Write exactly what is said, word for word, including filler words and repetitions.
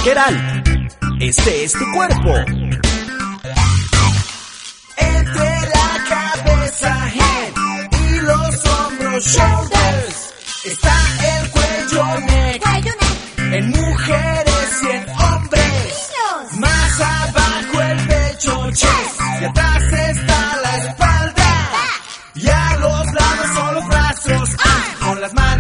lateral. Este es tu cuerpo. Entre la cabeza, head, y los hombros, shoulders, está el cuello, neck, Cuello, neck. en mujeres y en hombres. Niños. Más abajo el pecho, chest, y atrás está la espalda. Y a los lados son los brazos, ah, con las manos